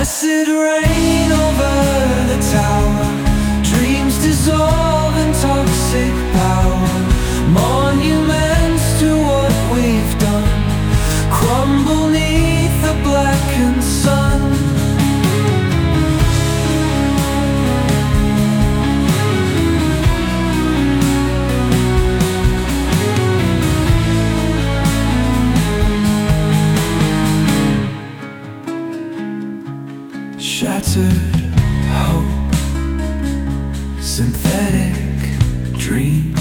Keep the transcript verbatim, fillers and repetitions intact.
Acid rain over the tower, dreams dissolve in toxic power. Monuments to what we've done crumble neath the blackened sun. Shattered hope, synthetic dreams.